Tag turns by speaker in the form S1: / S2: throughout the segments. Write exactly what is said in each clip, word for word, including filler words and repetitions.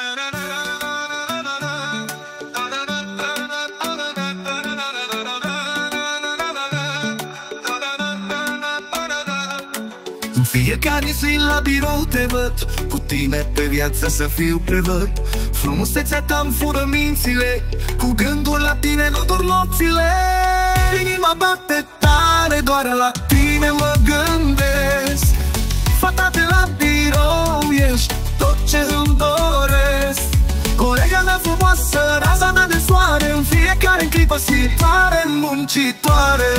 S1: În fiecare zi la birou te văd, cu tine pe viață să fiu prevăd. Frumusețea ta-mi fură mințile, cu gândul la tine nu dorm nopțile. Inima bate tare, doar la tine mă gândesc. Fata de la birou, ești tot ce îmi doresc. Colega mea frumoasă, raza mea de soare, în fiecare clipă sitoare, muncitoare.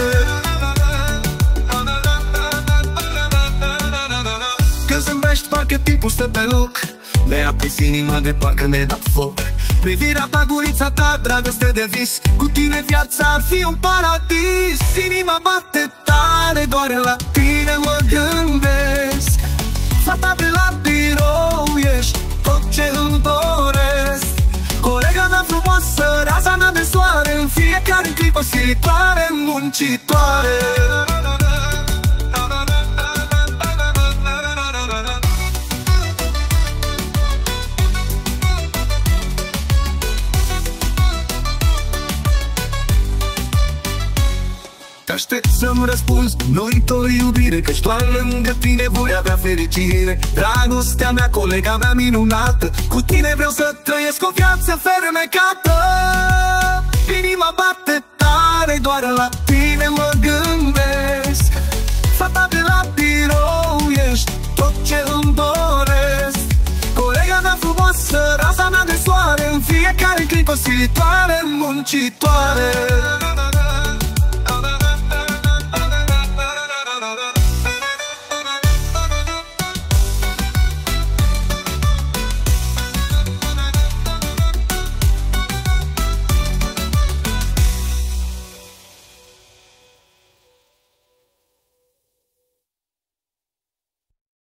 S1: Când zâmbești, parcă timpul stă pe loc, le aprins inima de parcă ne dat foc. Privirea ta, gurița ta, dragoste de vis, cu tine viața ar fi un paradis. Inima bate tare, doar la tine mă gândesc. Fata de la birou, ești tot ce îmi doresc. Colega mea frumoasă, raza mea de soare, în fiecare clipă sitoare, muncitoare. Te aștept să-mi răspunzi, noi tot iubire, căci doar lângă tine voi avea fericire. Dragostea mea, colega mea minunată, cu tine vreau să trăiesc o viață fermecată. Inima bate tare, doar la tine mă gândesc. Fata de la birou, ești tot ce îmi doresc. Colega mea frumoasă, raza mea de soare, în fiecare clipă sitoare, muncitoare.